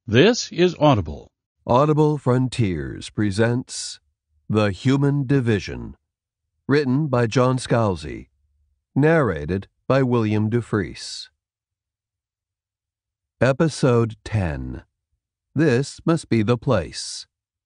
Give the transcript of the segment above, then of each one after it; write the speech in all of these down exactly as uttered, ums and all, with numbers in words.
This is Audible. Audible Frontiers presents The Human Division, written by John Scalzi, narrated by William Dufris. Episode ten. This Must Be the Place.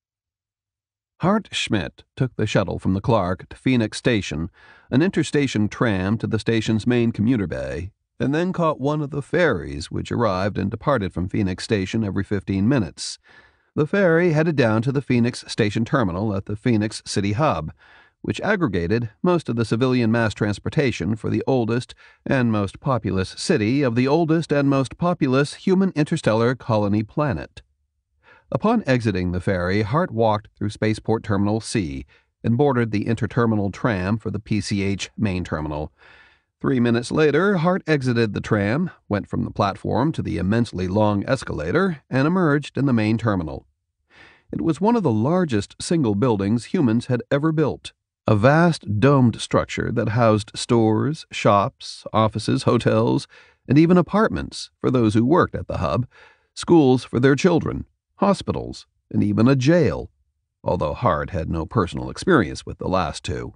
Hart Schmidt took the shuttle from the Clark to Phoenix Station, an interstation tram to the station's main commuter bay, and then caught one of the ferries which arrived and departed from Phoenix Station every fifteen minutes. The ferry headed down to the Phoenix Station terminal at the Phoenix City Hub, which aggregated most of the civilian mass transportation for the oldest and most populous city of the oldest and most populous human interstellar colony planet. Upon exiting the ferry, Hart walked through Spaceport Terminal C and boarded the interterminal tram for the P C H main terminal. Three minutes later, Hart exited the tram, went from the platform to the immensely long escalator, and emerged in the main terminal. It was one of the largest single buildings humans had ever built, a vast domed structure that housed stores, shops, offices, hotels, and even apartments for those who worked at the hub, schools for their children, hospitals, and even a jail, although Hart had no personal experience with the last two.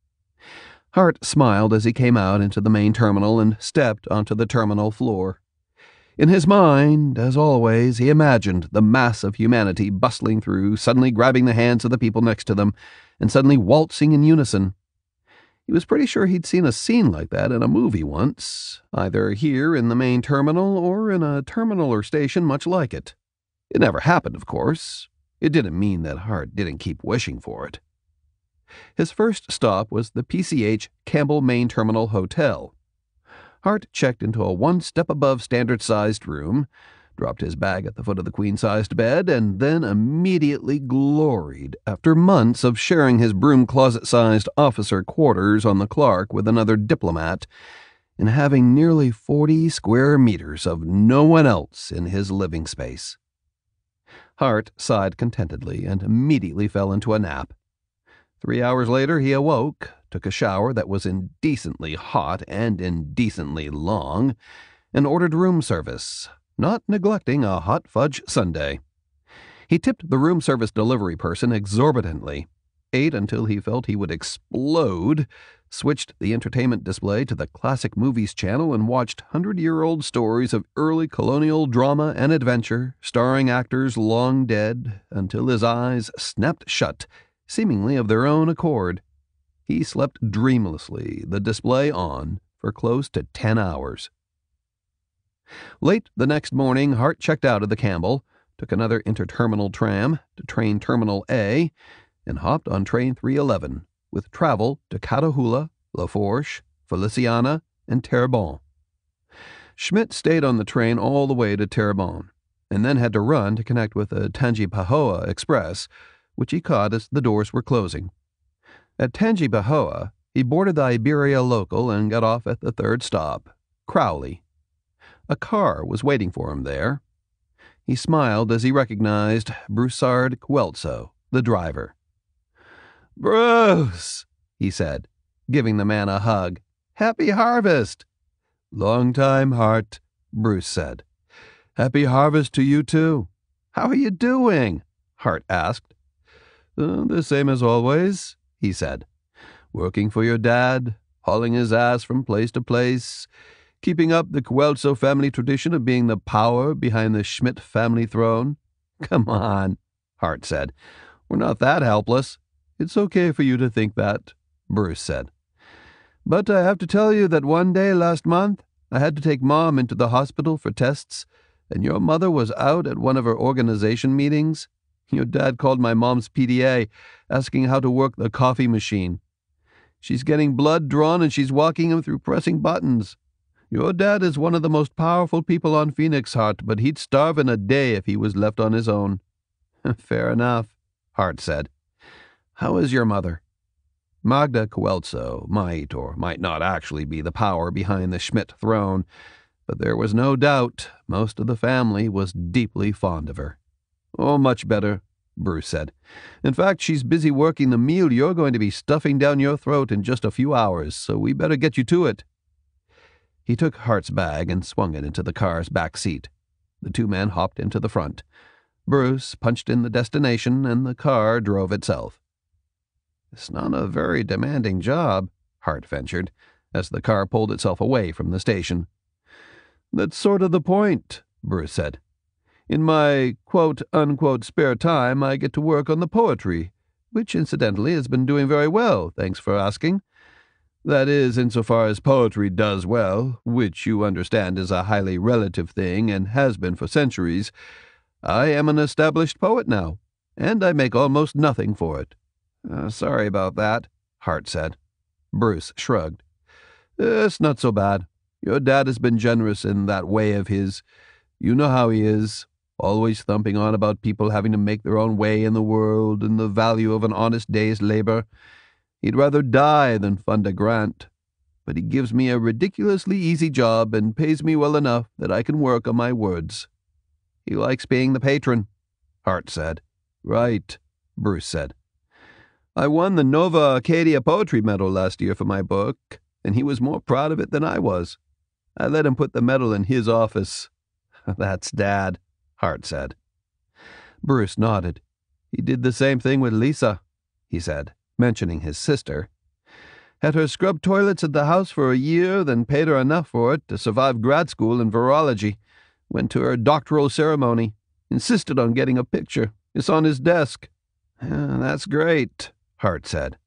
Hart smiled as he came out into the main terminal and stepped onto the terminal floor. In his mind, as always, he imagined the mass of humanity bustling through, suddenly grabbing the hands of the people next to them, and suddenly waltzing in unison. He was pretty sure he'd seen a scene like that in a movie once, either here in the main terminal or in a terminal or station much like it. It never happened, of course. It didn't mean that Hart didn't keep wishing for it. His first stop was the P C H Campbell Main Terminal Hotel. Hart checked into a one-step-above standard-sized room, dropped his bag at the foot of the queen-sized bed, and then immediately gloried, after months of sharing his broom-closet-sized officer quarters on the Clark with another diplomat, in having nearly forty square meters of no one else in his living space. Hart sighed contentedly and immediately fell into a nap. Three hours later he awoke, took a shower that was indecently hot and indecently long, and ordered room service, not neglecting a hot fudge sundae. He tipped the room service delivery person exorbitantly, ate until he felt he would explode, switched the entertainment display to the Classic Movies channel and watched hundred-year-old stories of early colonial drama and adventure, starring actors long dead, until his eyes snapped shut, seemingly of their own accord. He slept dreamlessly, the display on, for close to ten hours. Late the next morning, Hart checked out of the Campbell, took another interterminal tram to train Terminal A, and hopped on train three eleven, with travel to Catahoula, Lafourche, Feliciana, and Terrebonne. Schmidt stayed on the train all the way to Terrebonne, and then had to run to connect with the Tangipahoa Express, which he caught as the doors were closing. At Tangipahoa, he boarded the Iberia local and got off at the third stop, Crowley. A car was waiting for him there. He smiled as he recognized Broussard Guelzo, the driver. "Bruce," he said, giving the man a hug. "Happy harvest." "Long time, Hart," Bruce said. "Happy harvest to you, too." "How are you doing?" Hart asked. Uh, the same as always, he said. "Working for your dad, hauling his ass from place to place, keeping up the Guelzo family tradition of being the power behind the Schmidt family throne." "Come on," Hart said. "We're not that helpless." "It's okay for you to think that," Bruce said. "But I have to tell you that one day last month I had to take Mom into the hospital for tests, and your mother was out at one of her organization meetings. Your dad called my mom's P D A, asking how to work the coffee machine. She's getting blood drawn and she's walking him through pressing buttons. Your dad is one of the most powerful people on Phoenix, Hart, but he'd starve in a day if he was left on his own." "Fair enough," Hart said. "How is your mother?" Magda Guelzo might or might not actually be the power behind the Schmidt throne, but there was no doubt most of the family was deeply fond of her. "Oh, much better," Bruce said. "In fact, she's busy working the meal you're going to be stuffing down your throat in just a few hours, so we better get you to it." He took Hart's bag and swung it into the car's back seat. The two men hopped into the front. Bruce punched in the destination, and the car drove itself. "It's not a very demanding job," Hart ventured, as the car pulled itself away from the station. "That's sort of the point," Bruce said. "In my quote-unquote spare time, I get to work on the poetry, which incidentally has been doing very well, thanks for asking. That is, insofar as poetry does well, which you understand is a highly relative thing and has been for centuries. I am an established poet now, and I make almost nothing for it." Uh, sorry about that," Hart said. Bruce shrugged. "It's not so bad. Your dad has been generous in that way of his. You know how he is, always thumping on about people having to make their own way in the world and the value of an honest day's labor. He'd rather die than fund a grant. But he gives me a ridiculously easy job and pays me well enough that I can work on my words." "He likes being the patron," Hart said. "Right," Bruce said. "I won the Nova Acadia Poetry Medal last year for my book, and he was more proud of it than I was. I let him put the medal in his office." "That's Dad," Hart said. Bruce nodded. "He did the same thing with Lisa," he said, mentioning his sister. "Had her scrub toilets at the house for a year, then paid her enough for it to survive grad school in virology. Went to her doctoral ceremony. Insisted on getting a picture. It's on his desk." Uh, "That's great," Hart said.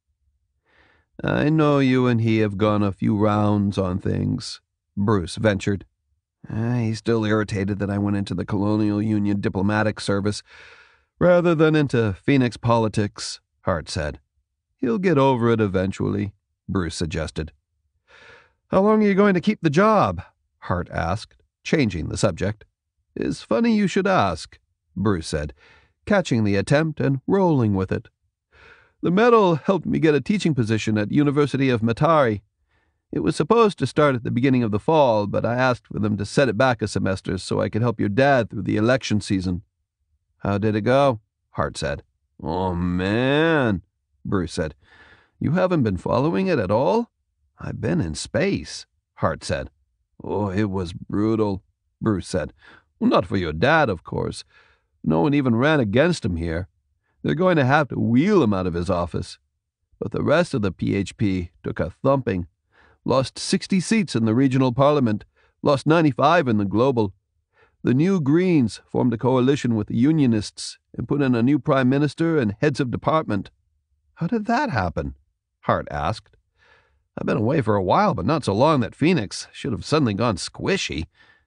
"I know you and he have gone a few rounds on things," Bruce ventured. Uh, he's still irritated that I went into the Colonial Union diplomatic service rather than into Phoenix politics, Hart said. "He'll get over it eventually," Bruce suggested. "How long are you going to keep the job?" Hart asked, changing the subject. "It's funny you should ask," Bruce said, catching the attempt and rolling with it. "The medal helped me get a teaching position at University of Metairie. It was supposed to start at the beginning of the fall, but I asked for them to set it back a semester so I could help your dad through the election season." "How did it go?" Hart said. "Oh, man," Bruce said. "You haven't been following it at all?" "I've been in space," Hart said. "Oh, it was brutal," Bruce said. "Well, not for your dad, of course. No one even ran against him here. They're going to have to wheel him out of his office. But the rest of the P H P took a thumping. Lost sixty seats in the regional parliament, lost ninety-five in the global. The New Greens formed a coalition with the Unionists and put in a new prime minister and heads of department." "How did that happen?" Hart asked. "I've been away for a while, but not so long that Phoenix should have suddenly gone squishy.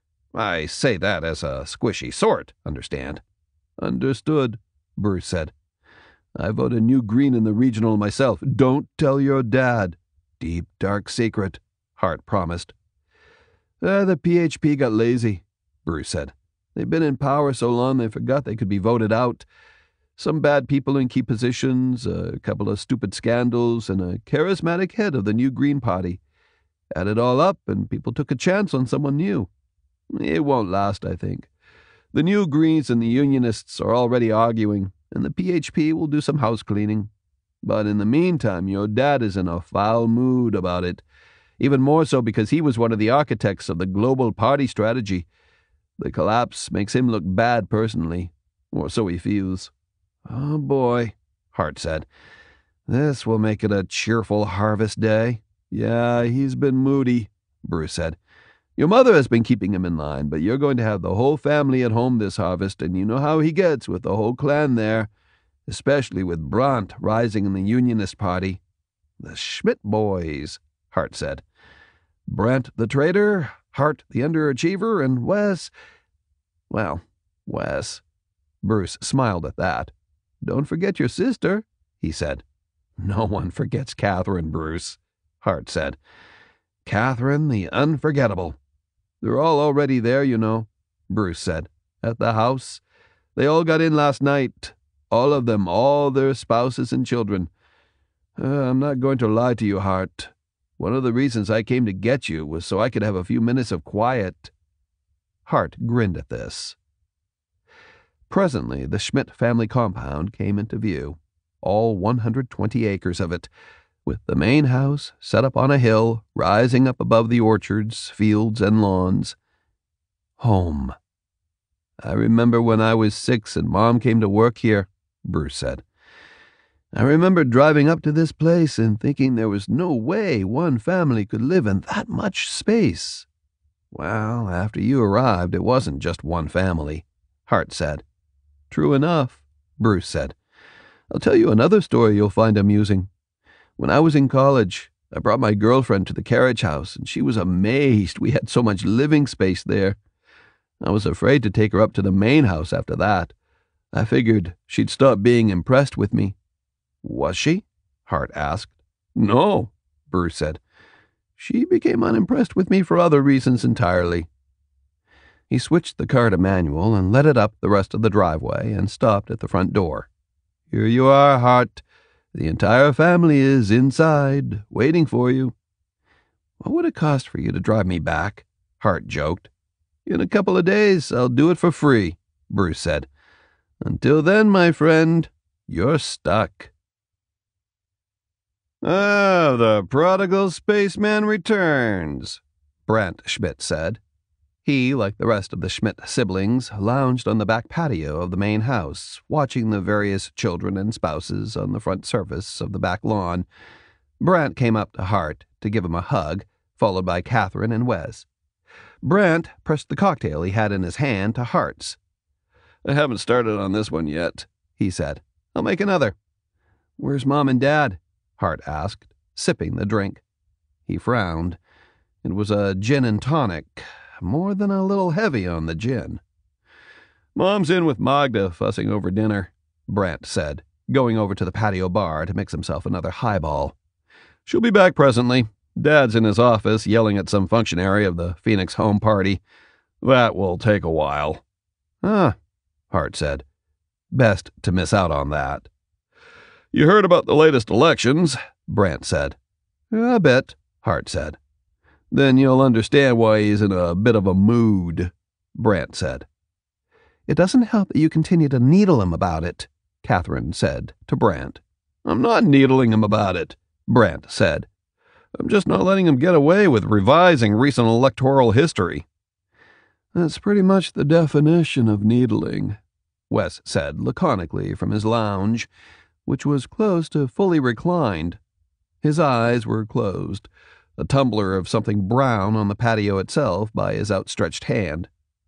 I say that as a squishy sort, understand?" "Understood," Bruce said. "I voted New Green in the regional myself. Don't tell your dad. Deep, dark secret," Hart promised. Uh, the P H P got lazy," Bruce said. "They've been in power so long they forgot they could be voted out. Some bad people in key positions, a couple of stupid scandals, and a charismatic head of the New Green Party. Add it all up, and people took a chance on someone new. It won't last, I think. The New Greens and the Unionists are already arguing, and the P H P will do some house cleaning. But in the meantime, your dad is in a foul mood about it, even more so because he was one of the architects of the global party strategy. The collapse makes him look bad personally, or so he feels." "Oh, boy," Hart said. "This will make it a cheerful harvest day." "Yeah, he's been moody," Bruce said. "Your mother has been keeping him in line, but you're going to have the whole family at home this harvest, and you know how he gets with the whole clan there, especially with Brandt rising in the Unionist Party." "The Schmidt boys," Hart said. "Brandt the traitor, Hart the underachiever, and Wes... Well, Wes." Bruce smiled at that. "Don't forget your sister," he said. "No one forgets Catherine, Bruce," Hart said. "Catherine the unforgettable." "They're all already there, you know," Bruce said. "At the house. They all got in last night. All of them, all their spouses and children. Uh, I'm not going to lie to you, Hart. One of the reasons I came to get you was so I could have a few minutes of quiet." Hart grinned at this. Presently, the Schmidt family compound came into view, all one hundred twenty acres of it, with the main house set up on a hill rising up above the orchards, fields, and lawns. Home. I remember when I was six and Mom came to work here, Bruce said. I remember driving up to this place and thinking there was no way one family could live in that much space. Well, after you arrived, it wasn't just one family, Hart said. True enough, Bruce said. I'll tell you another story you'll find amusing. When I was in college, I brought my girlfriend to the carriage house, and she was amazed we had so much living space there. I was afraid to take her up to the main house after that. I figured she'd stop being impressed with me. Was she? Hart asked. No, Bruce said. She became unimpressed with me for other reasons entirely. He switched the car to manual and led it up the rest of the driveway and stopped at the front door. Here you are, Hart. The entire family is inside, waiting for you. What would it cost for you to drive me back? Hart joked. In a couple of days, I'll do it for free, Bruce said. Until then, my friend, you're stuck. Ah, the prodigal spaceman returns, Brandt Schmidt said. He, like the rest of the Schmidt siblings, lounged on the back patio of the main house, watching the various children and spouses on the front surface of the back lawn. Brandt came up to Hart to give him a hug, followed by Catherine and Wes. Brandt pressed the cocktail he had in his hand to Hart's. I haven't started on this one yet, he said. I'll make another. Where's Mom and Dad? Hart asked, sipping the drink. He frowned. It was a gin and tonic, more than a little heavy on the gin. Mom's in with Magda fussing over dinner, Brandt said, going over to the patio bar to mix himself another highball. She'll be back presently. Dad's in his office yelling at some functionary of the Phoenix home party. That will take a while. Ah, Hart said. Best to miss out on that. You heard about the latest elections, Brandt said. A bit, Hart said. Then you'll understand why he's in a bit of a mood, Brandt said. It doesn't help that you continue to needle him about it, Catherine said to Brandt. I'm not needling him about it, Brandt said. I'm just not letting him get away with revising recent electoral history. That's pretty much the definition of needling, Wes said laconically from his lounge, which was close to fully reclined. His eyes were closed, a tumbler of something brown on the patio itself by his outstretched hand.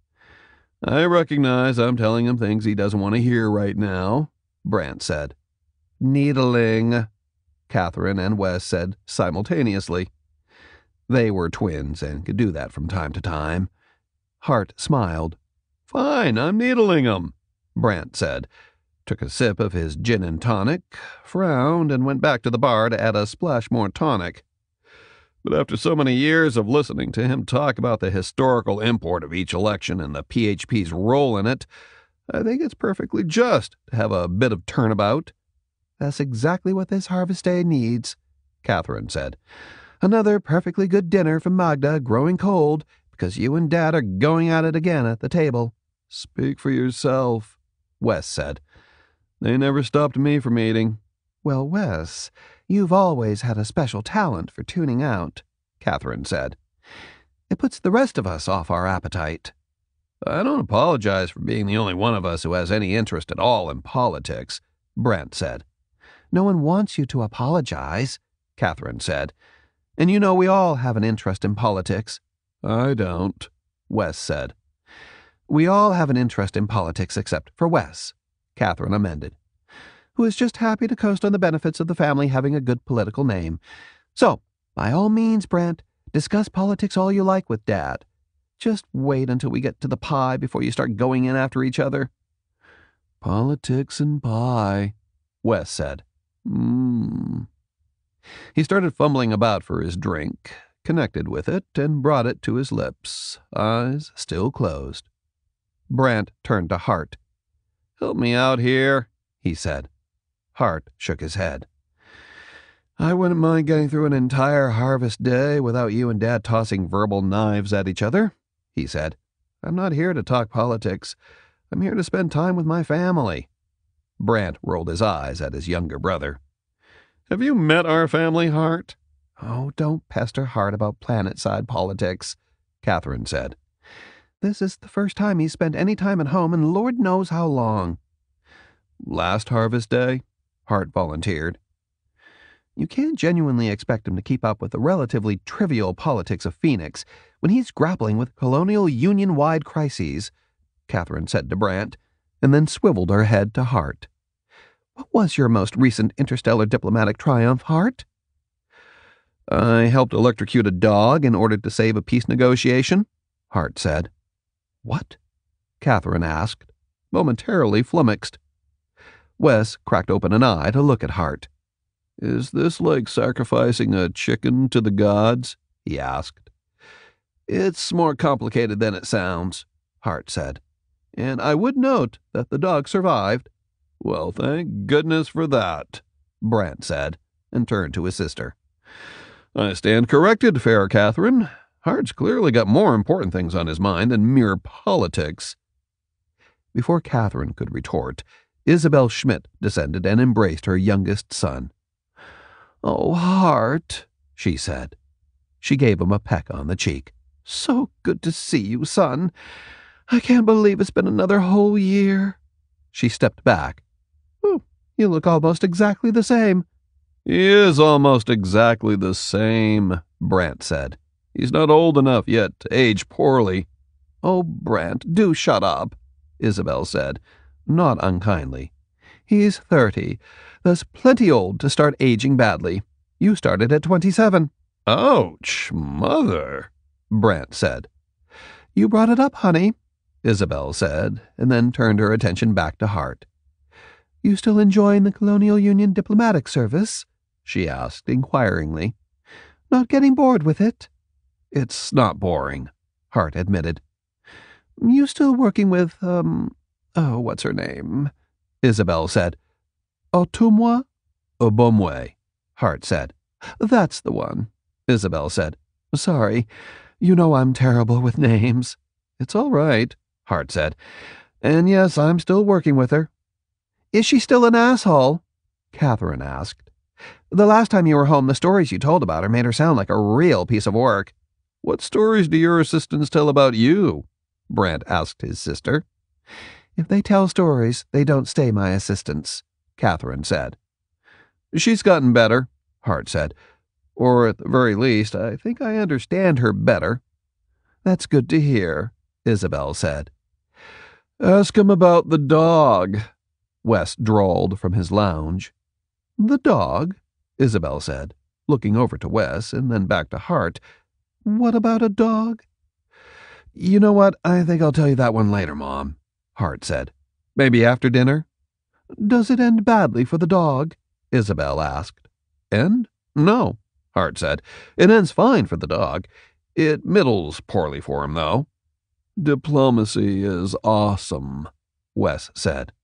I recognize I'm telling him things he doesn't want to hear right now, Brandt said. Needling, Catherine and Wes said simultaneously. They were twins and could do that from time to time. Hart smiled. Fine, I'm needling him, Brandt said, took a sip of his gin and tonic, frowned, and went back to the bar to add a splash more tonic. But after so many years of listening to him talk about the historical import of each election and the P H P's role in it, I think it's perfectly just to have a bit of turnabout. That's exactly what this harvest day needs, Catherine said. Another perfectly good dinner from Magda growing cold because you and Dad are going at it again at the table. Speak for yourself, Wes said. They never stopped me from eating. Well, Wes, you've always had a special talent for tuning out, Catherine said. It puts the rest of us off our appetite. I don't apologize for being the only one of us who has any interest at all in politics, Brandt said. No one wants you to apologize, Catherine said. And you know we all have an interest in politics. I don't, Wes said. We all have an interest in politics except for Wes, Catherine amended, who is just happy to coast on the benefits of the family having a good political name. So, by all means, Brandt, discuss politics all you like with Dad. Just wait until we get to the pie before you start going in after each other. Politics and pie, Wes said. Mmm. He started fumbling about for his drink, connected with it, and brought it to his lips, eyes still closed. Brandt turned to Hart. Help me out here, he said. Hart shook his head. I wouldn't mind getting through an entire harvest day without you and Dad tossing verbal knives at each other, he said. I'm not here to talk politics. I'm here to spend time with my family. Brandt rolled his eyes at his younger brother. Have you met our family, Hart? Oh, don't pester Hart about planet-side politics, Catherine said. This is the first time he's spent any time at home in Lord knows how long. Last harvest day? Hart volunteered. You can't genuinely expect him to keep up with the relatively trivial politics of Phoenix when he's grappling with colonial union-wide crises, Catherine said to Brant, and then swiveled her head to Hart. What was your most recent interstellar diplomatic triumph, Hart? I helped electrocute a dog in order to save a peace negotiation, Hart said. What? Catherine asked, momentarily flummoxed. Wes cracked open an eye to look at Hart. Is this like sacrificing a chicken to the gods? He asked. It's more complicated than it sounds, Hart said. And I would note that the dog survived. Well, thank goodness for that, Brant said, and turned to his sister. I stand corrected, fair Catherine. Hart's clearly got more important things on his mind than mere politics. Before Catherine could retort, Isabel Schmidt descended and embraced her youngest son. Oh, Hart, she said. She gave him a peck on the cheek. So good to see you, son. I can't believe it's been another whole year. She stepped back. Oh, you look almost exactly the same. He is almost exactly the same, Brant said. He's not old enough yet to age poorly. Oh, Brant, do shut up, Isabel said, not unkindly. He's thirty, thus plenty old to start aging badly. You started at twenty-seven. Ouch, mother, Brant said. You brought it up, honey, Isabel said, and then turned her attention back to Hart. You still enjoying the Colonial Union diplomatic service? She asked inquiringly. Not getting bored with it? It's not boring, Hart admitted. You still working with, um, oh, what's her name? Isabel said. Otumwa? Obomwe, Hart said. That's the one, Isabel said. Sorry, you know I'm terrible with names. It's all right, Hart said. And yes, I'm still working with her. Is she still an asshole? Catherine asked. The last time you were home, the stories you told about her made her sound like a real piece of work. What stories do your assistants tell about you? Brant asked his sister. If they tell stories, they don't stay my assistants, Catherine said. She's gotten better, Hart said. Or at the very least, I think I understand her better. That's good to hear, Isabel said. Ask him about the dog, Wes drawled from his lounge. The dog? Isabel said, looking over to Wes and then back to Hart. What about a dog? You know what, I think I'll tell you that one later, Mom, Hart said. Maybe after dinner? Does it end badly for the dog? Isabel asked. End? No, Hart said. It ends fine for the dog. It middles poorly for him, though. Diplomacy is awesome, Wes said.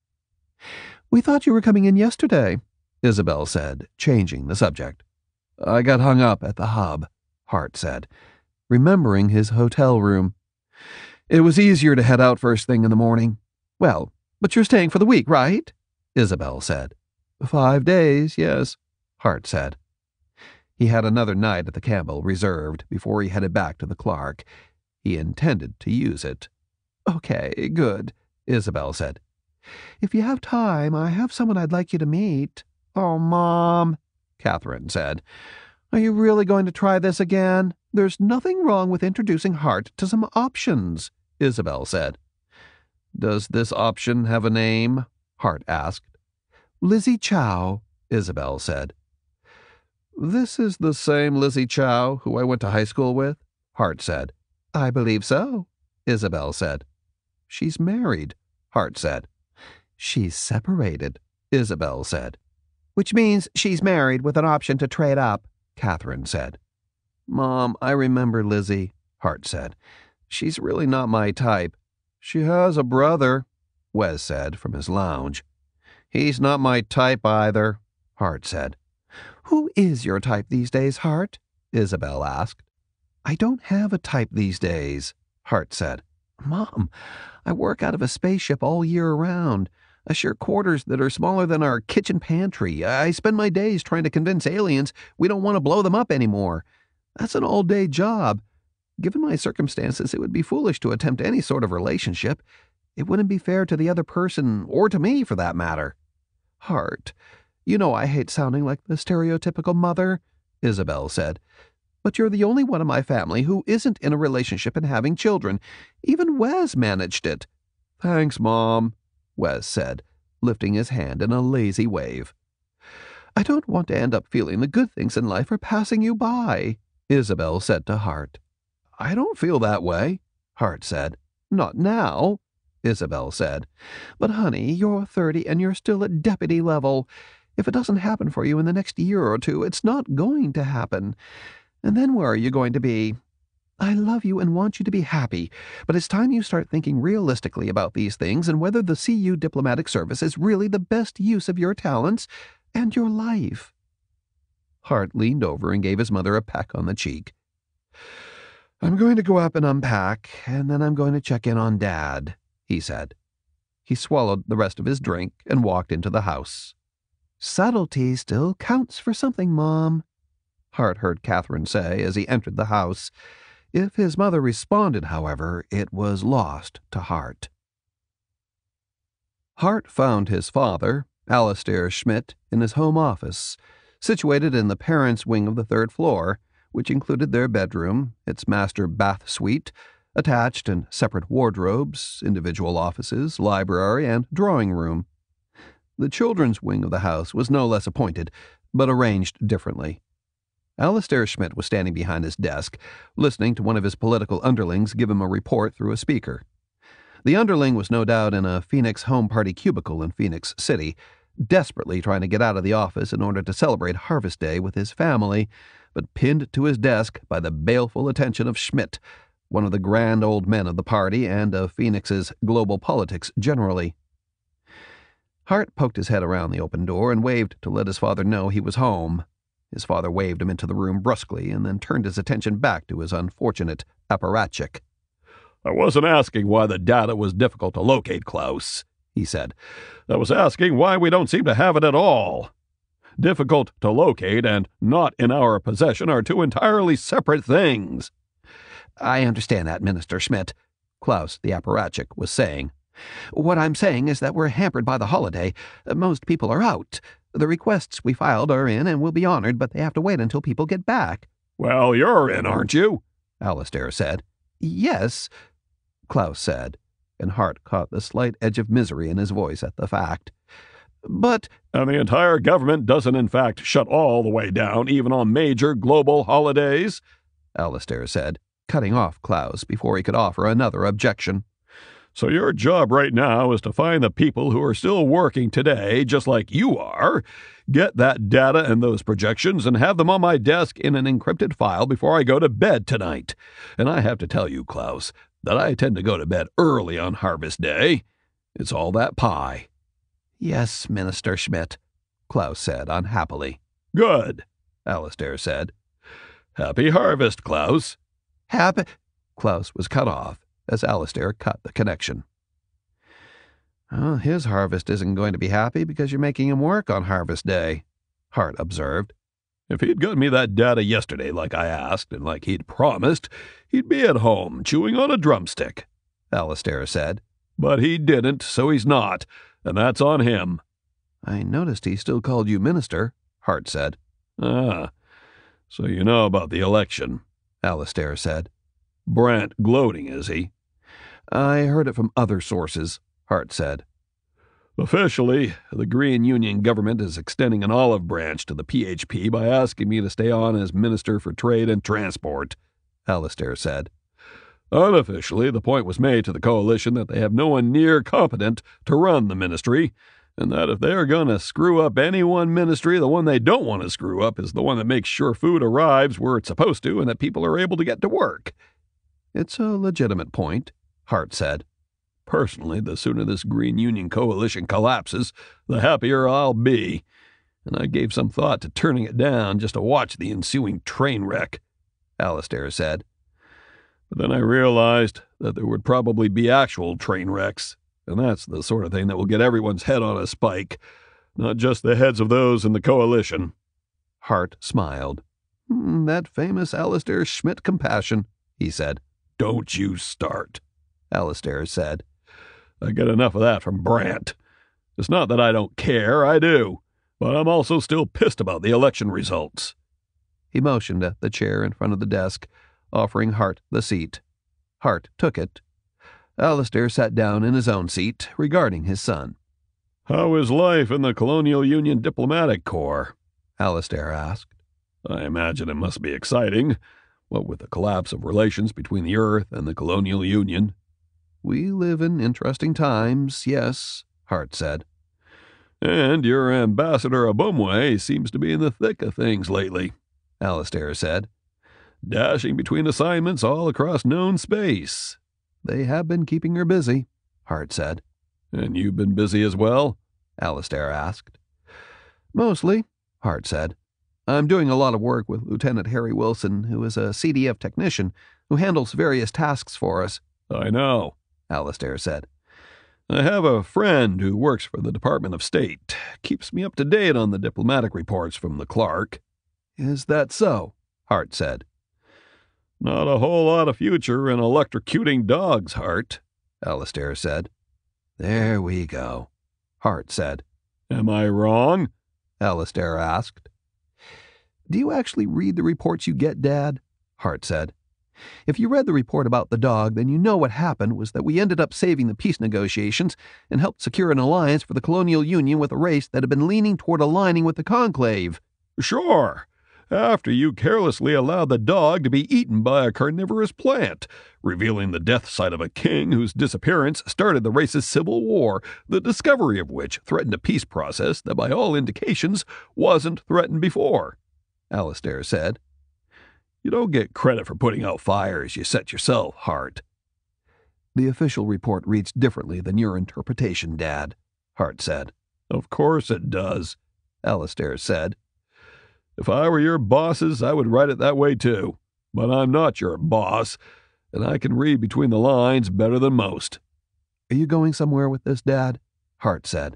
We thought you were coming in yesterday, Isabel said, changing the subject. I got hung up at the hub, Hart said, remembering his hotel room. It was easier to head out first thing in the morning. Well, but you're staying for the week, right? Isabel said. Five days, yes, Hart said. He had another night at the Campbell reserved before he headed back to the Clark. He intended to use it. Okay, good, Isabel said. If you have time, I have someone I'd like you to meet. Oh, Mom, Catherine said. Are you really going to try this again? There's nothing wrong with introducing Hart to some options, Isabel said. Does this option have a name? Hart asked. Lizzie Chow, Isabel said. This is the same Lizzie Chow who I went to high school with? Hart said. I believe so, Isabel said. She's married, Hart said. She's separated, Isabel said. Which means she's married with an option to trade up, Catherine said. Mom, I remember Lizzie, Hart said. She's really not my type. She has a brother, Wes said from his lounge. He's not my type either, Hart said. Who is your type these days, Hart? Isabel asked. I don't have a type these days, Hart said. Mom, I work out of a spaceship all year round. I share quarters that are smaller than our kitchen pantry. I spend my days trying to convince aliens we don't want to blow them up anymore. That's an all-day job. Given my circumstances, it would be foolish to attempt any sort of relationship. It wouldn't be fair to the other person, or to me, for that matter. Hart, you know I hate sounding like the stereotypical mother, Isabel said. But you're the only one in my family who isn't in a relationship and having children. Even Wes managed it. Thanks, Mom, Wes said, lifting his hand in a lazy wave. I don't want to end up feeling the good things in life are passing you by, Isabel said to Hart. I don't feel that way, Hart said. Not now, Isabel said. But, honey, you're thirty and you're still at deputy level. If it doesn't happen for you in the next year or two, it's not going to happen. And then where are you going to be? I love you and want you to be happy, but it's time you start thinking realistically about these things and whether the C U diplomatic service is really the best use of your talents and your life. Hart leaned over and gave his mother a peck on the cheek. I'm going to go up and unpack, and then I'm going to check in on Dad, he said. He swallowed the rest of his drink and walked into the house. Subtlety still counts for something, Mom, Hart heard Catherine say as he entered the house. If his mother responded, however, it was lost to Hart. Hart found his father, Alastair Schmidt, in his home office, situated in the parents' wing of the third floor, which included their bedroom, its master bath suite, attached and separate wardrobes, individual offices, library, and drawing room. The children's wing of the house was no less appointed, but arranged differently. Alastair Schmidt was standing behind his desk, listening to one of his political underlings give him a report through a speaker. The underling was no doubt in a Phoenix Home Party cubicle in Phoenix City, desperately trying to get out of the office in order to celebrate Harvest Day with his family, but pinned to his desk by the baleful attention of Schmidt, one of the grand old men of the party and of Phoenix's global politics generally. Hart poked his head around the open door and waved to let his father know he was home. His father waved him into the room brusquely and then turned his attention back to his unfortunate apparatchik. I wasn't asking why the data was difficult to locate, Klaus, he said. I was asking why we don't seem to have it at all. Difficult to locate and not in our possession are two entirely separate things. I understand that, Minister Schmidt, Klaus the apparatchik was saying. What I'm saying is that we're hampered by the holiday. Most people are out. The requests we filed are in and will be honored, but they have to wait until people get back. Well, you're in, aren't you? Alastair said. Yes, Klaus said, and Hart caught the slight edge of misery in his voice at the fact. But... And the entire government doesn't in fact shut all the way down, even on major global holidays, Alastair said, cutting off Klaus before he could offer another objection. So your job right now is to find the people who are still working today, just like you are, get that data and those projections, and have them on my desk in an encrypted file before I go to bed tonight. And I have to tell you, Klaus, that I tend to go to bed early on Harvest Day. It's all that pie. Yes, Minister Schmidt, Klaus said unhappily. Good, Alastair said. Happy harvest, Klaus. Happy... Klaus was cut off as Alastair cut the connection. Well, his harvest isn't going to be happy because you're making him work on Harvest Day, Hart observed. If he'd gotten me that data yesterday like I asked and like he'd promised, he'd be at home chewing on a drumstick, Alastair said. But he didn't, so he's not, and that's on him. I noticed he still called you minister, Hart said. Ah, so you know about the election, Alastair said. Brant gloating, is he? I heard it from other sources, Hart said. Officially, the Green Union government is extending an olive branch to the P H P by asking me to stay on as Minister for Trade and Transport, Alastair said. Unofficially, the point was made to the coalition that they have no one near competent to run the ministry, and that if they are going to screw up any one ministry, the one they don't want to screw up is the one that makes sure food arrives where it's supposed to and that people are able to get to work. It's a legitimate point, Hart said. Personally, the sooner this Green Union coalition collapses, the happier I'll be, and I gave some thought to turning it down just to watch the ensuing train wreck, Alastair said. But then I realized that there would probably be actual train wrecks, and that's the sort of thing that will get everyone's head on a spike, not just the heads of those in the coalition. Hart smiled. Mm, that famous Alastair Schmidt compassion, he said. Don't you start, Alastair said. I get enough of that from Brant. It's not that I don't care, I do, but I'm also still pissed about the election results. He motioned at the chair in front of the desk, offering Hart the seat. Hart took it. Alastair sat down in his own seat, regarding his son. How is life in the Colonial Union Diplomatic Corps? Alastair asked. I imagine it must be exciting, what with the collapse of relations between the Earth and the Colonial Union. We live in interesting times, yes, Hart said. And your Ambassador Abumwe seems to be in the thick of things lately, Alastair said. Dashing between assignments all across known space. They have been keeping her busy, Hart said. And you've been busy as well? Alastair asked. Mostly, Hart said. I'm doing a lot of work with Lieutenant Harry Wilson, who is a C D F technician who handles various tasks for us. I know, Alastair said. I have a friend who works for the Department of State, keeps me up to date on the diplomatic reports from the Clark. Is that so? Hart said. Not a whole lot of future in electrocuting dogs, Hart, Alastair said. There we go, Hart said. Am I wrong? Alastair asked. Do you actually read the reports you get, Dad? Hart said. If you read the report about the dog, then you know what happened was that we ended up saving the peace negotiations and helped secure an alliance for the Colonial Union with a race that had been leaning toward aligning with the Conclave. Sure. After you carelessly allowed the dog to be eaten by a carnivorous plant, revealing the death side of a king whose disappearance started the race's civil war, the discovery of which threatened a peace process that by all indications wasn't threatened before, Alastair said. You don't get credit for putting out fires you set yourself, Hart. The official report reads differently than your interpretation, Dad, Hart said. Of course it does, Alastair said. If I were your bosses, I would write it that way too. But I'm not your boss, and I can read between the lines better than most. Are you going somewhere with this, Dad? Hart said.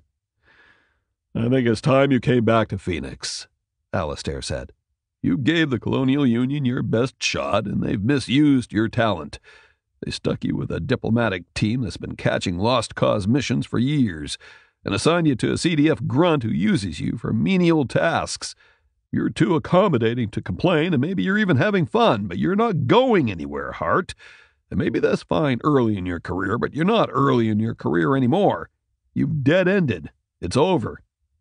I think it's time you came back to Phoenix, Alastair said. You gave the Colonial Union your best shot, and they've misused your talent. They stuck you with a diplomatic team that's been catching lost cause missions for years, and assigned you to a C D F grunt who uses you for menial tasks. You're too accommodating to complain, and maybe you're even having fun, but you're not going anywhere, Hart. And maybe that's fine early in your career, but you're not early in your career anymore. You've dead-ended. It's over.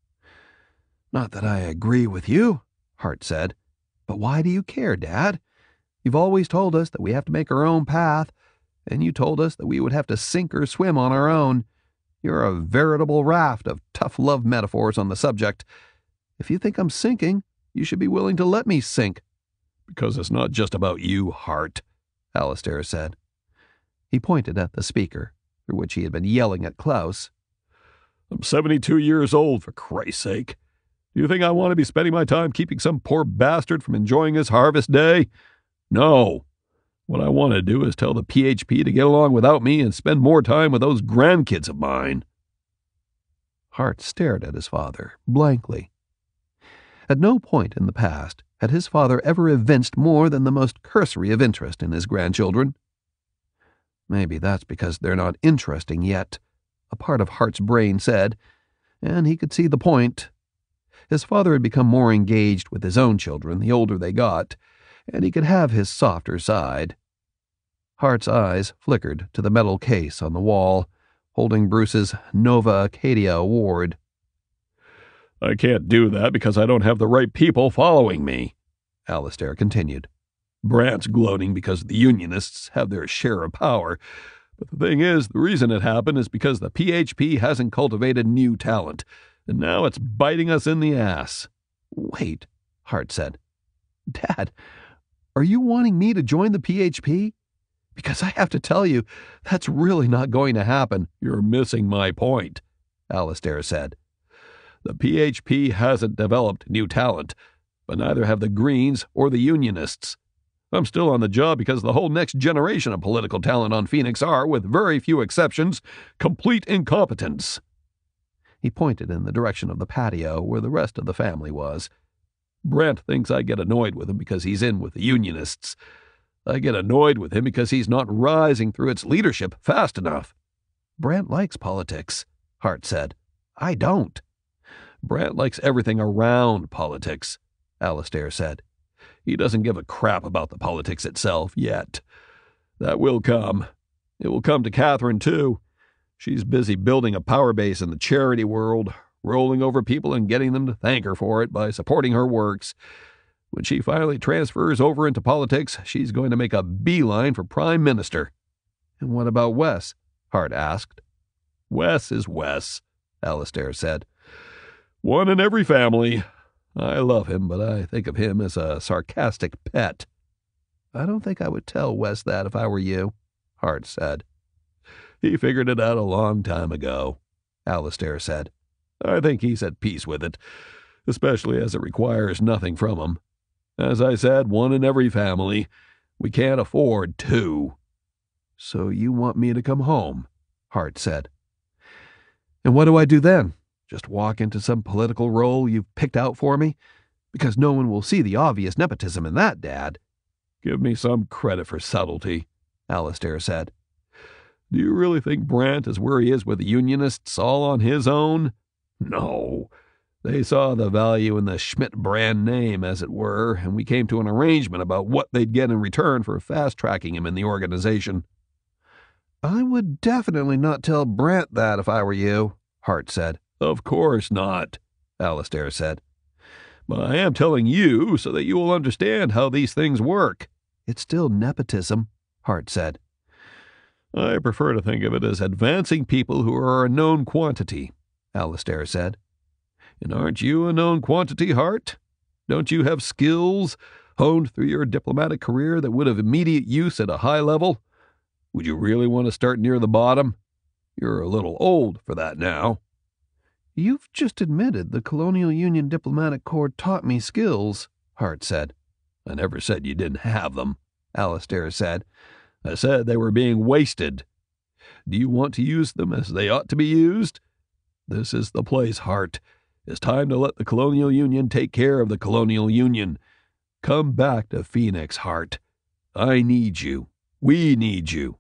Not that I agree with you, Hart said. But why do you care, Dad? You've always told us that we have to make our own path, and you told us that we would have to sink or swim on our own. You're a veritable raft of tough love metaphors on the subject. If you think I'm sinking, you should be willing to let me sink. Because it's not just about you, Hart, Alastair said. He pointed at the speaker, through which he had been yelling at Klaus. I'm seventy-two years old, for Christ's sake. Do you think I want to be spending my time keeping some poor bastard from enjoying his harvest day? No. What I want to do is tell the P H P to get along without me and spend more time with those grandkids of mine. Hart stared at his father, blankly. At no point in the past had his father ever evinced more than the most cursory of interest in his grandchildren. Maybe that's because they're not interesting yet, a part of Hart's brain said, and he could see the point. His father had become more engaged with his own children the older they got, and he could have his softer side. Hart's eyes flickered to the metal case on the wall, holding Bruce's Nova Acadia Award. I can't do that because I don't have the right people following me, Alastair continued. Brant's gloating because the Unionists have their share of power, but the thing is, the reason it happened is because the P H P hasn't cultivated new talent, and now it's biting us in the ass. Wait, Hart said. Dad, are you wanting me to join the P H P? Because I have to tell you, that's really not going to happen. You're missing my point, Alastair said. The P H P hasn't developed new talent, but neither have the Greens or the Unionists. I'm still on the job because the whole next generation of political talent on Phoenix are, with very few exceptions, complete incompetents. He pointed in the direction of the patio where the rest of the family was. Brant thinks I get annoyed with him because he's in with the Unionists. I get annoyed with him because he's not rising through its leadership fast enough." "Brant likes politics," Hart said. "I don't." "Brant likes everything around politics," Alastair said. "He doesn't give a crap about the politics itself yet. That will come. It will come to Catherine, too. She's busy building a power base in the charity world, rolling over people and getting them to thank her for it by supporting her works. When she finally transfers over into politics, she's going to make a beeline for Prime Minister." "And what about Wes?" Hart asked. "Wes is Wes," Alastair said. "One in every family. I love him, but I think of him as a sarcastic pet." "I don't think I would tell Wes that if I were you," Hart said. "He figured it out a long time ago," Alastair said. "I think he's at peace with it, especially as it requires nothing from him. As I said, one in every family. We can't afford two." "So you want me to come home?" Hart said. "And what do I do then? Just walk into some political role you've picked out for me? Because no one will see the obvious nepotism in that, Dad." "Give me some credit for subtlety," Alastair said. "Do you really think Brant is where he is with the Unionists all on his own? No. They saw the value in the Schmidt brand name, as it were, and we came to an arrangement about what they'd get in return for fast-tracking him in the organization." "I would definitely not tell Brant that if I were you," Hart said. "Of course not," Alastair said. "But I am telling you so that you will understand how these things work." "It's still nepotism," Hart said. "I prefer to think of it as advancing people who are a known quantity," Alastair said. "And aren't you a known quantity, Hart? Don't you have skills honed through your diplomatic career that would have immediate use at a high level? Would you really want to start near the bottom? You're a little old for that now." "You've just admitted the Colonial Union Diplomatic Corps taught me skills," Hart said. "I never said you didn't have them," Alastair said. "I said they were being wasted. Do you want to use them as they ought to be used? This is the place, Hart. It's time to let the Colonial Union take care of the Colonial Union. Come back to Phoenix, Hart. I need you. We need you."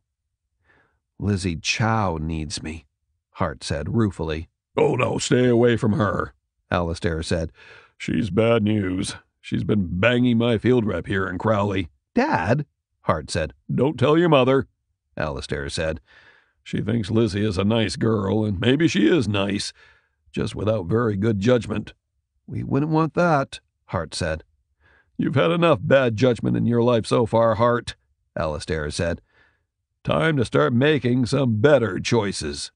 "Lizzie Chow needs me," Hart said ruefully. "Oh, no, stay away from her," Alastair said. "She's bad news. She's been banging my field rep here in Crowley." "Dad," Hart said. "Don't tell your mother," Alastair said. "She thinks Lizzie is a nice girl, and maybe she is nice, just without very good judgment." "We wouldn't want that," Hart said. "You've had enough bad judgment in your life so far, Hart," Alastair said. "Time to start making some better choices."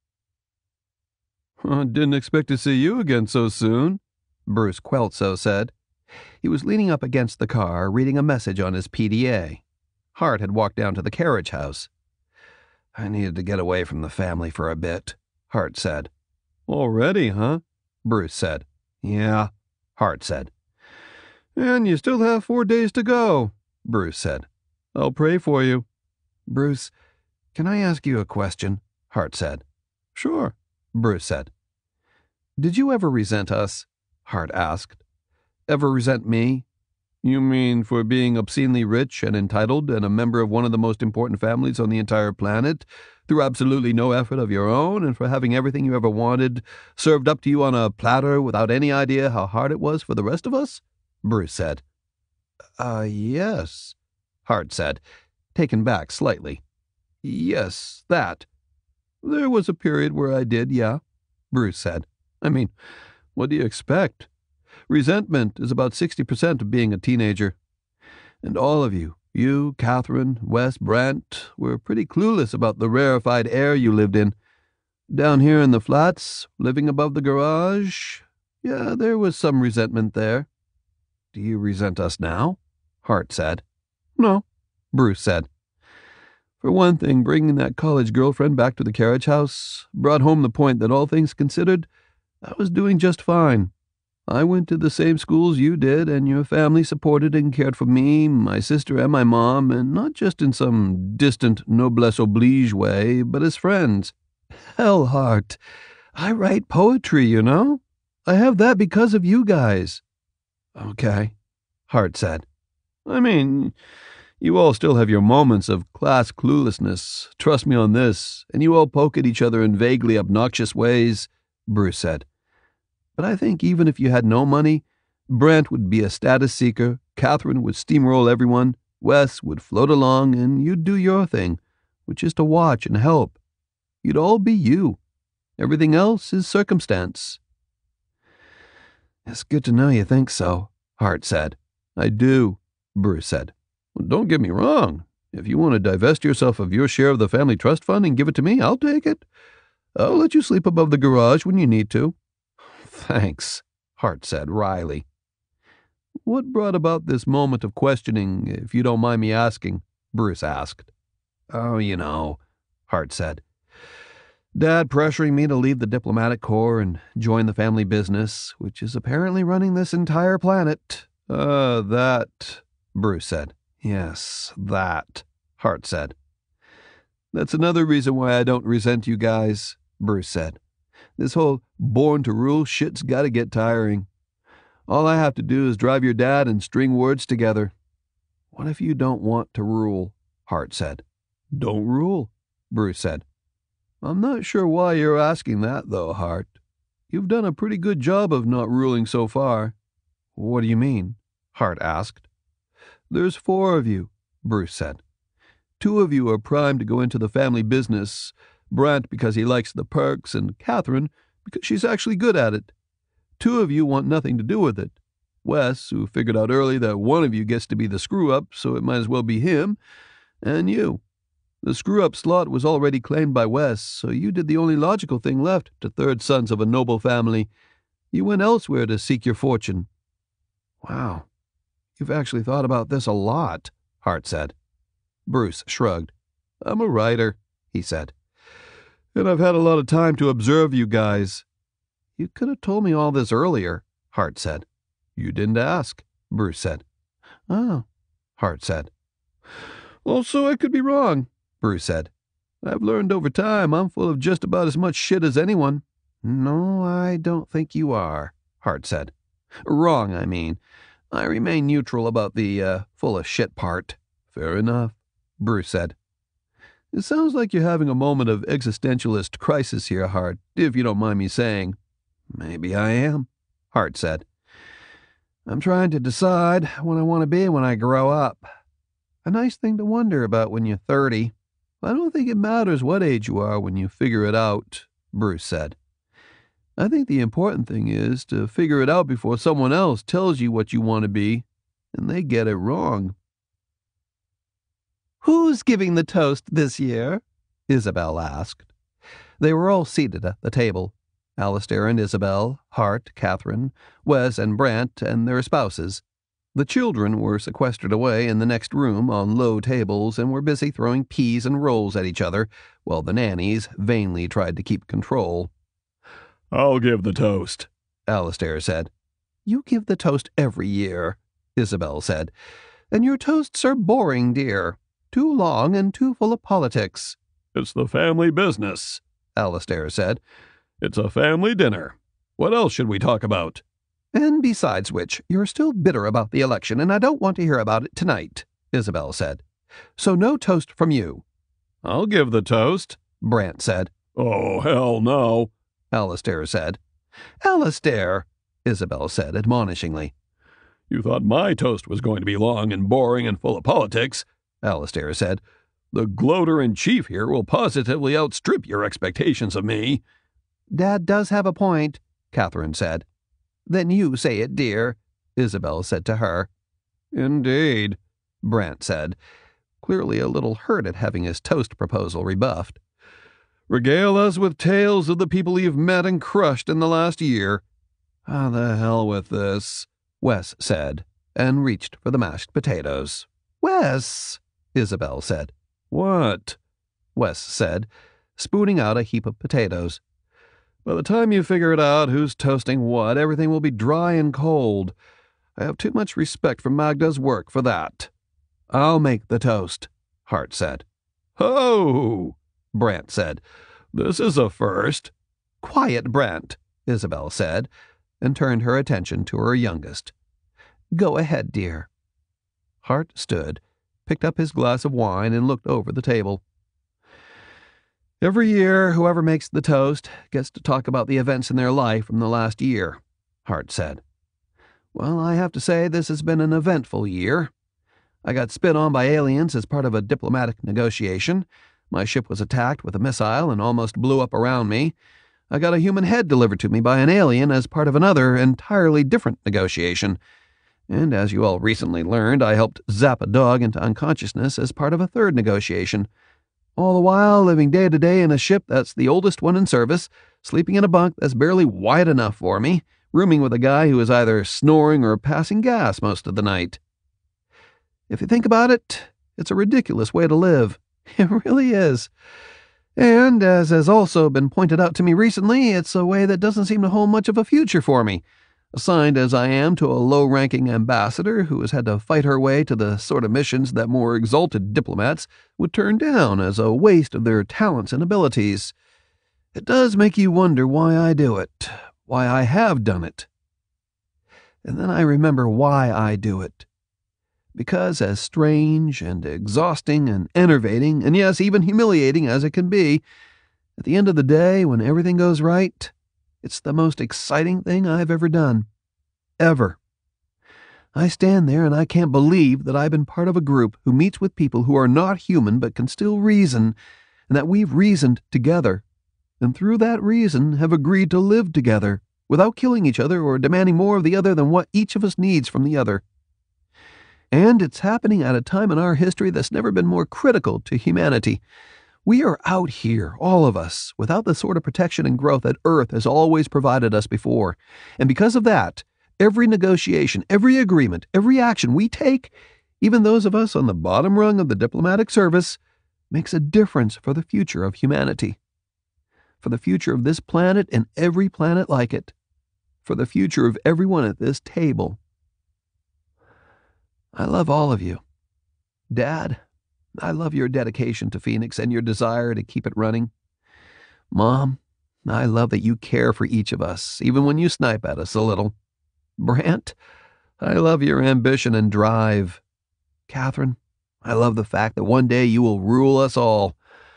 "I didn't expect to see you again so soon," Bruce Queltzo said. He was leaning up against the car, reading a message on his P D A. Hart had walked down to the carriage house. "I needed to get away from the family for a bit," Hart said. "Already, huh?" Bruce said. "Yeah," Hart said. "And you still have four days to go," Bruce said. "I'll pray for you." "Bruce, can I ask you a question?" Hart said. "Sure," Bruce said. "Did you ever resent us?" Hart asked. "Ever resent me?" "You mean for being obscenely rich and entitled and a member of one of the most important families on the entire planet, through absolutely no effort of your own, and for having everything you ever wanted served up to you on a platter without any idea how hard it was for the rest of us?" Bruce said. Uh, yes, Hart said, taken back slightly. "Yes, that. There was a period where I did, yeah," Bruce said. "I mean, what do you expect? Resentment is about sixty percent of being a teenager. And all of you, you, Catherine, Wes, Brant, were pretty clueless about the rarefied air you lived in. Down here in the flats, living above the garage, yeah, there was some resentment there." "Do you resent us now?" Hart said. "No," Bruce said. "For one thing, bringing that college girlfriend back to the carriage house brought home the point that all things considered, I was doing just fine. I went to the same schools you did, and your family supported and cared for me, my sister, and my mom, and not just in some distant noblesse oblige way, but as friends. Hell, Hart, I write poetry, you know? I have that because of you guys." "Okay," Hart said. "I mean, You all still have your moments of class cluelessness, trust me on this, and you all poke at each other in vaguely obnoxious ways, Bruce said. But I think even if you had no money, Brent would be a status seeker, Catherine would steamroll everyone, Wes would float along, and you'd do your thing, which is to watch and help. You'd all be you. Everything else is circumstance. It's good to know you think so, Hart said. I do, Bruce said. Well, don't get me wrong. If you want to divest yourself of your share of the family trust fund and give it to me, I'll take it. I'll let you sleep above the garage when you need to. Thanks, Hart said wryly. What brought about this moment of questioning, if you don't mind me asking? Bruce asked. Oh, you know, Hart said. Dad pressuring me to leave the diplomatic corps and join the family business, which is apparently running this entire planet. Uh, that, Bruce said. Yes, that, Hart said. That's another reason why I don't resent you guys, Bruce said. This whole born-to-rule shit's gotta get tiring. All I have to do is drive your dad and string words together. What if you don't want to rule? Hart said. Don't rule, Bruce said. I'm not sure why you're asking that, though, Hart. You've done a pretty good job of not ruling so far. What do you mean? Hart asked. There's four of you, Bruce said. Two of you are primed to go into the family business, Brent because he likes the perks, and Catherine because she's actually good at it. Two of you want nothing to do with it. Wes, who figured out early that one of you gets to be the screw-up, so it might as well be him, and you. The screw-up slot was already claimed by Wes, so you did the only logical thing left to third sons of a noble family. You went elsewhere to seek your fortune. Wow, you've actually thought about this a lot, Hart said. Bruce shrugged. I'm a writer, he said. And I've had a lot of time to observe you guys. You could have told me all this earlier, Hart said. You didn't ask, Bruce said. Oh, Hart said. Also, I could be wrong, Bruce said. I've learned over time I'm full of just about as much shit as anyone. No, I don't think you are, Hart said. Wrong, I mean. I remain neutral about the, uh, full of shit part. Fair enough, Bruce said. It sounds like you're having a moment of existentialist crisis here, Hart, if you don't mind me saying. Maybe I am, Hart said. I'm trying to decide what I want to be when I grow up. A nice thing to wonder about when you're thirty. I don't think it matters what age you are when you figure it out, Bruce said. I think the important thing is to figure it out before someone else tells you what you want to be, and they get it wrong. Who's giving the toast this year? Isabel asked. They were all seated at the table. Alistair and Isabel, Hart, Catherine, Wes and Brent, and their spouses. The children were sequestered away in the next room on low tables and were busy throwing peas and rolls at each other, while the nannies vainly tried to keep control. I'll give the toast, Alistair said. You give the toast every year, Isabel said. And your toasts are boring, dear. Too long and too full of politics. It's the family business, Alistair said. It's a family dinner. What else should we talk about? And besides which, you're still bitter about the election, and I don't want to hear about it tonight, Isabel said. So no toast from you. I'll give the toast, Brant said. Oh, hell no, Alistair said. Alistair, Isabel said admonishingly. You thought my toast was going to be long and boring and full of politics, Alistair said. The gloater-in-chief here will positively outstrip your expectations of me. Dad does have a point, Catherine said. Then you say it, dear, Isabel said to her. Indeed, Brant said, clearly a little hurt at having his toast proposal rebuffed. Regale us with tales of the people you've met and crushed in the last year. Ah, the hell with this, Wes said, and reached for the mashed potatoes. Wes, Isabel said. What? Wes said, spooning out a heap of potatoes. By the time you figure it out who's toasting what, everything will be dry and cold. I have too much respect for Magda's work for that. I'll make the toast, Hart said. Ho! Brant said. This is a first. Quiet, Brant, Isabel said, and turned her attention to her youngest. Go ahead, dear. Hart stood, picked up his glass of wine and looked over the table. Every year, whoever makes the toast gets to talk about the events in their life from the last year, Hart said. Well, I have to say this has been an eventful year. I got spit on by aliens as part of a diplomatic negotiation. My ship was attacked with a missile and almost blew up around me. I got a human head delivered to me by an alien as part of another entirely different negotiation. And as you all recently learned, I helped zap a dog into unconsciousness as part of a third negotiation. All the while living day to day in a ship that's the oldest one in service, sleeping in a bunk that's barely wide enough for me, rooming with a guy who is either snoring or passing gas most of the night. If you think about it, it's a ridiculous way to live. It really is. And, as has also been pointed out to me recently, it's a way that doesn't seem to hold much of a future for me, assigned as I am to a low-ranking ambassador who has had to fight her way to the sort of missions that more exalted diplomats would turn down as a waste of their talents and abilities. It does make you wonder why I do it, why I have done it. And then I remember why I do it. Because as strange and exhausting and enervating, and yes, even humiliating as it can be, at the end of the day, when everything goes right, it's the most exciting thing I've ever done. Ever. I stand there and I can't believe that I've been part of a group who meets with people who are not human but can still reason, and that we've reasoned together, and through that reason have agreed to live together, without killing each other or demanding more of the other than what each of us needs from the other. And it's happening at a time in our history that's never been more critical to humanity. We are out here, all of us, without the sort of protection and growth that Earth has always provided us before. And because of that, every negotiation, every agreement, every action we take, even those of us on the bottom rung of the diplomatic service, makes a difference for the future of humanity. For the future of this planet and every planet like it. For the future of everyone at this table. I love all of you. Dad, I love your dedication to Phoenix and your desire to keep it running. Mom, I love that you care for each of us, even when you snipe at us a little. Brant, I love your ambition and drive. Catherine, I love the fact that one day you will rule us all.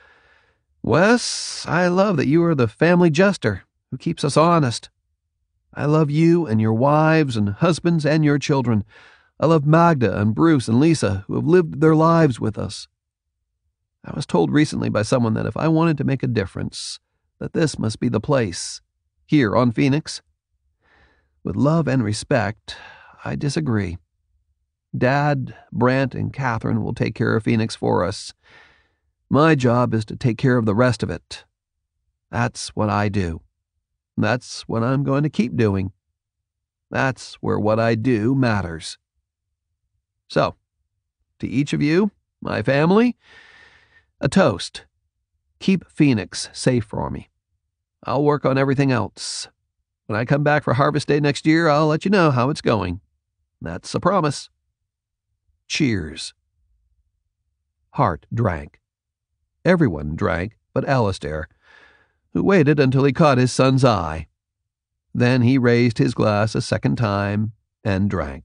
Wes, I love that you are the family jester who keeps us honest. I love you and your wives and husbands and your children. I love Magda and Bruce and Lisa, who have lived their lives with us. I was told recently by someone that if I wanted to make a difference, that this must be the place, here on Phoenix. With love and respect, I disagree. Dad, Brant, and Catherine will take care of Phoenix for us. My job is to take care of the rest of it. That's what I do. That's what I'm going to keep doing. That's where what I do matters. So, to each of you, my family, a toast. Keep Phoenix safe for me. I'll work on everything else. When I come back for Harvest Day next year, I'll let you know how it's going. That's a promise. Cheers. Hart drank. Everyone drank but Alistair, who waited until he caught his son's eye. Then he raised his glass a second time and drank.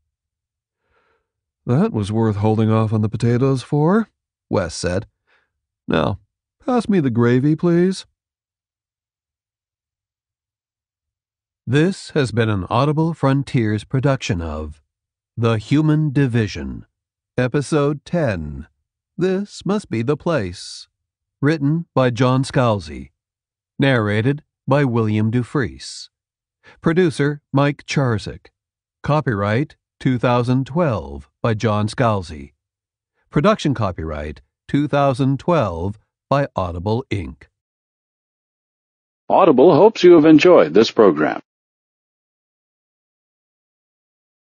That was worth holding off on the potatoes for, Wes said. Now, pass me the gravy, please. This has been an Audible Frontiers production of The Human Division, Episode ten, This Must Be the Place, written by John Scalzi, narrated by William Dufresne, producer Mike Charzik, copyright two thousand twelve by John Scalzi, production copyright two thousand twelve by Audible Incorporated. Audible hopes you have enjoyed this program.